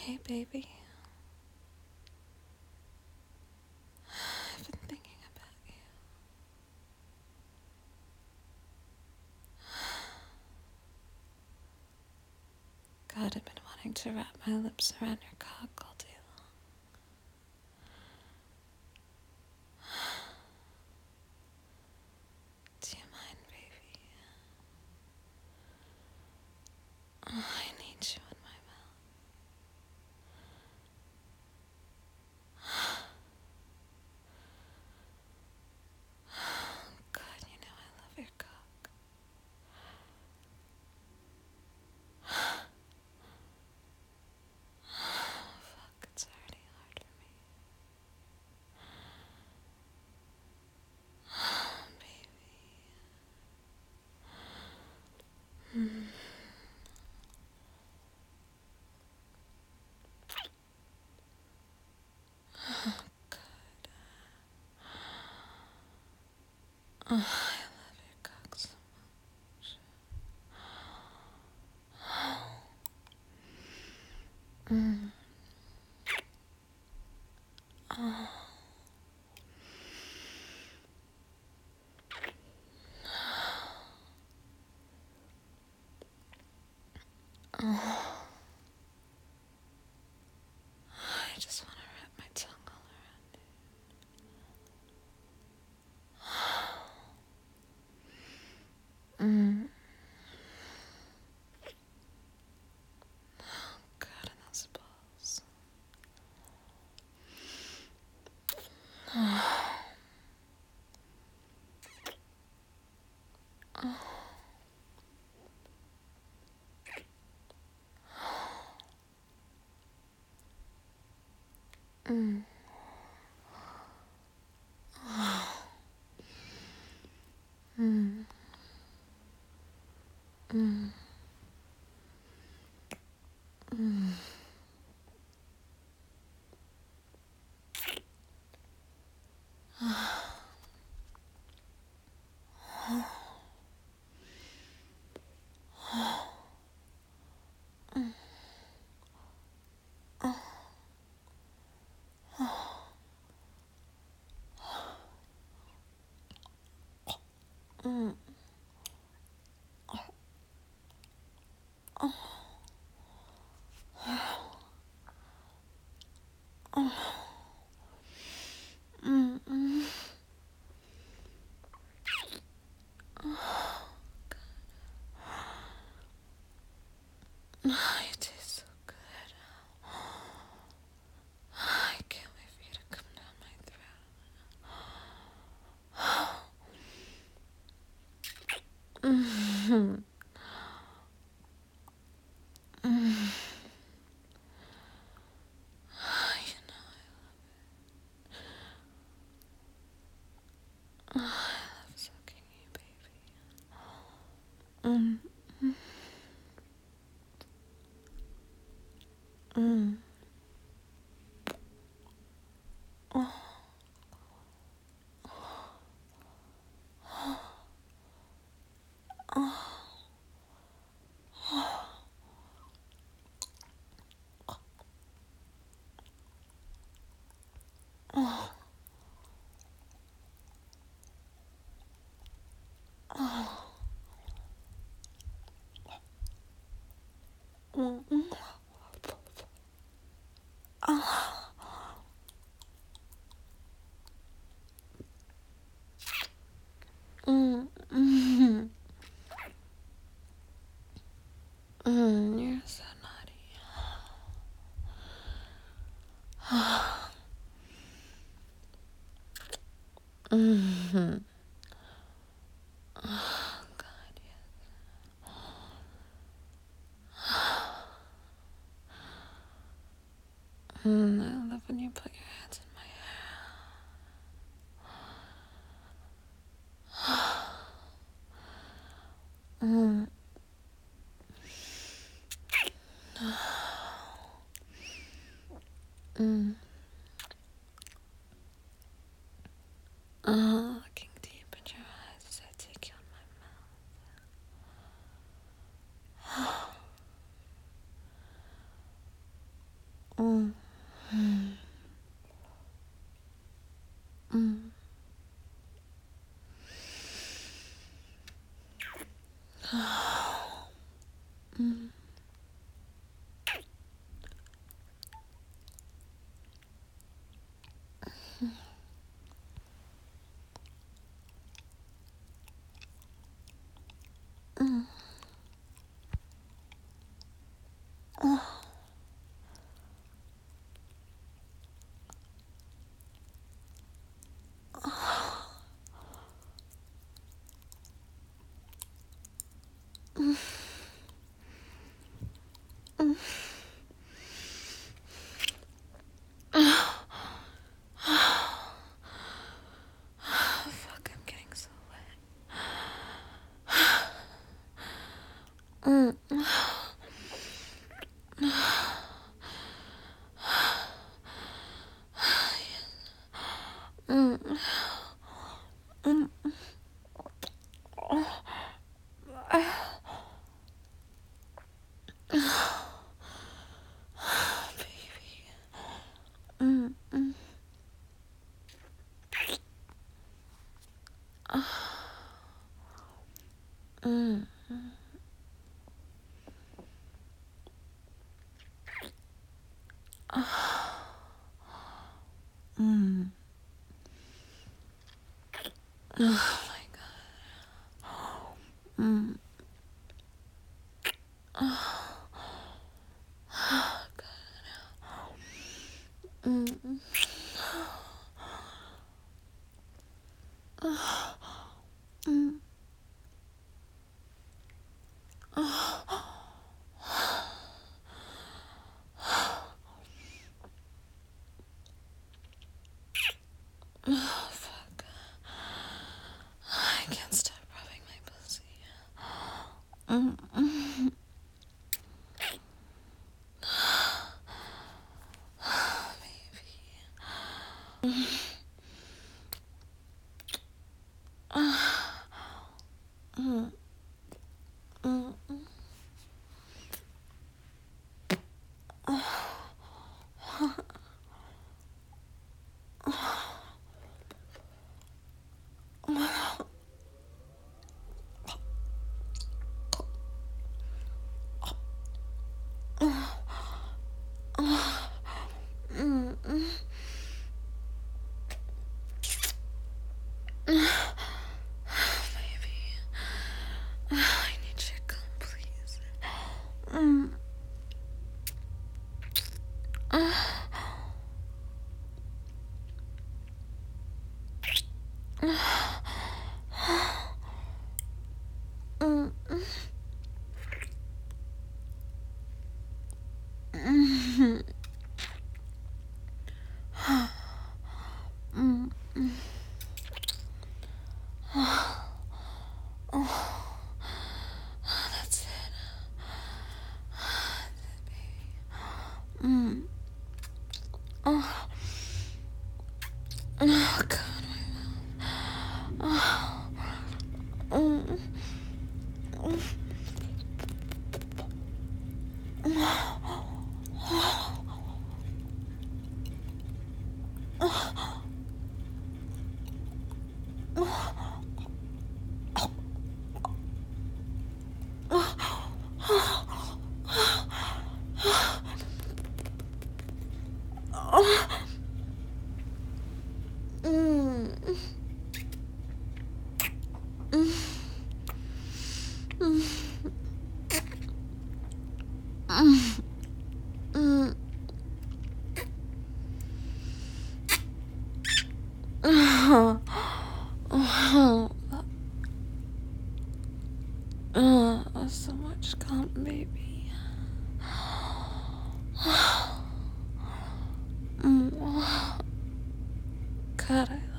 Hey, baby. I've been thinking about you. God, I've been wanting to wrap my lips around your cock all day long. Do you mind, baby? Oh, I need you in my mouth. God, you know I love your cock. Fuck, it's already hard for me. Oh, baby. God. Oh, I love your cock so much. Mm. Oh. Oh. I just want to wrap my tongue all around it. Mm. God, and those balls. Oh. Mm. Mm. Mm. Mm. Mm. Mm. Mm. Oh, you taste so good. I can't wait for you to come down my throat. Mm. Mm. Oh, you know I love sucking you, baby. Mm. Mm. Oh. Oh. Oh. Mm. Mm. Oh. Mm. Mm. Mm. You're so naughty. Mm. Oh, God, yes. I love when you put your hands in my hair. Mm. Mm. Looking deep in your eyes as I take you in my mouth. Oh my god. Mm. Oh, god. Mm. Mm. Oh, fuck. I can't stop rubbing my pussy. Mm. Maybe. Mm. Mm. Mm. Maybe. I need you to come, please. Mm. That's it. Mm. Oh. Oh, God, my mouth. Oh. Mm. So much calm, baby. God, I